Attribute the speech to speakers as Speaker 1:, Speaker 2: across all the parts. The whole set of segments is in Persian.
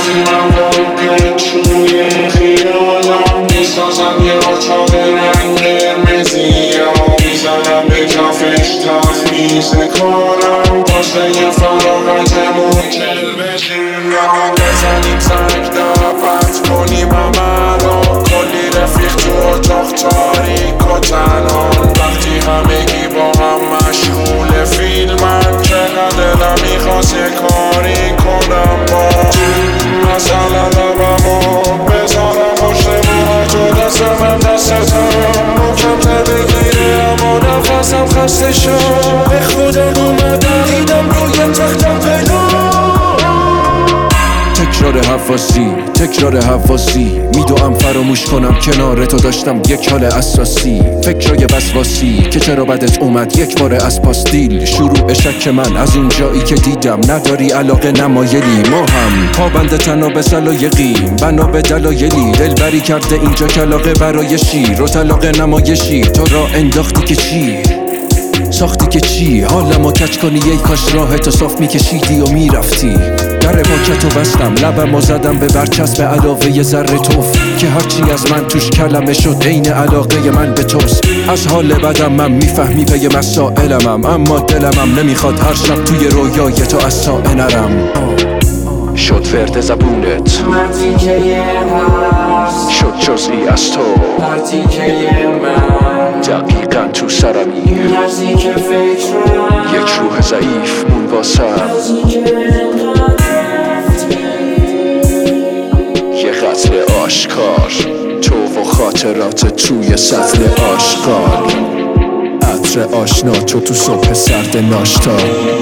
Speaker 1: من واقع توی خیالم میسازم یه اتاق رنگ قرمزیا میزنم به کفش تخمیز کارم واسه یه فراغتمون تلویزیون بزنیم زنگ دعوت کنیم همه رو کلی رفیق تو اتاق تاریک و تنان وقتی همگی با هم مشغول فیلمن چقدر دلم میخواست یه کاری کنم با مثلا لبمو بذارم پشت موها تو دست من دستتم محکم‌تر بگیره اما نفسم خسته شد به خودم اومدم دیدم روی تختم پیدا
Speaker 2: تکرار حواسی میدوام فراموش کنم کنار تو داشتم یک حال اساسی فکرای وسواسی که چرا بدت اومد یک بار از پاستیل شروع شک من از اون جایی که دیدم نداری علاقه نمایلی ما هم پابند تنها به سلایقیم بنا به دلایلی دلبری کرده اینجا کلاغه برای شیر و طلاق نمایشی تو را انداختی که چی ساختی که چی حالمو کج کنی ای کاش راحتو صاف میکشیدی و میرفتی در پاکتو بستم لبمو زدم به برچسب علاوه یه ذره توف که هرچی از من توش کلمه شد عین علاقه من به توست از حال بدم من میفهمی پی مسائلمم اما دلمم نمیخواد هر شب توی رویای تو از سایه نرم شد ورد زبونت
Speaker 1: وقتی که یه هست
Speaker 2: شد جزئی از تو
Speaker 1: وقتی که یه من
Speaker 2: دقیقا تو سرمی
Speaker 1: نزدیک فکرم
Speaker 2: یک روح ضعیف مون واسم یه قتل آشکار تو و خاطرات توی سطل آشغال عطر آشنا تو صبح سرد ناشتا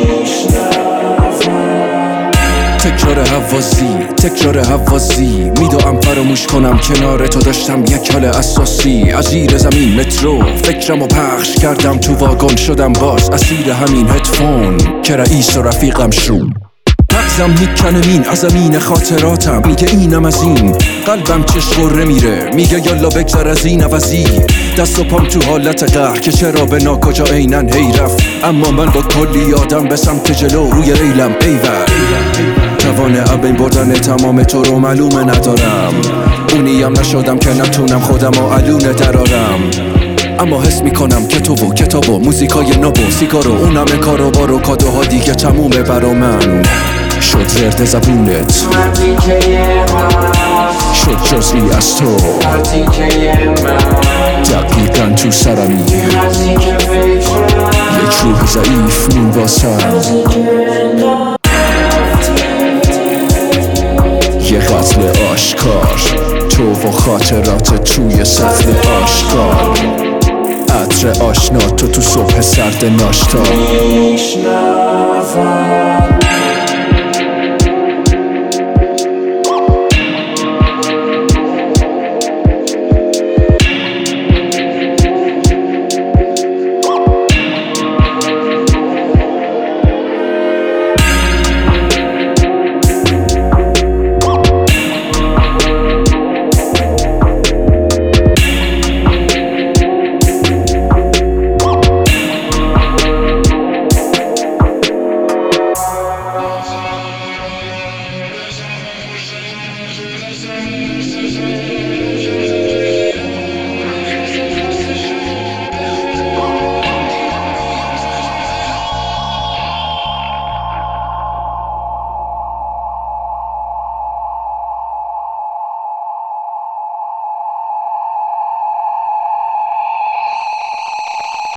Speaker 2: تکرار حوازی میدوام فراموش کنم کنار تو داشتم یک حال اساسی از زیر زمین مترو فکرمو پخش کردم تو واگن شدم باز اسیر همین هدفون که رئیس و رفیقم شروع مغزم میکنه مین از زمین خاطراتم میگه اینم از این قلبم چشقره میره میگه یالا بگذر از این عوضی دست و پام تو حالت قهر که چرا به ناکجا اینن هی رفت اما من با کلی آدم به سمت جلو روی ریلم ایول توانه بین بردن تمام تو رو معلومه ندارم اونیم نشدم که نتونم خودم و علونه درارم اما حس میکنم که تو و کتاب و موزیکای ناب و سیگار و اونم کاروبار و کادوها دیگه تمومه برا من شد زرد زبونت
Speaker 1: وقتی که یه هست
Speaker 2: شد جزئی از تو
Speaker 1: وقتی که یه من
Speaker 2: دقیقا تو سرمی
Speaker 1: نزدیک فکرم
Speaker 2: یک روح ضعیف مون واسم یه قتل آشکار تو و خاطرات توی سطل آشغال عطر آشنا تو صبح سرد ناشتا
Speaker 1: Thank you.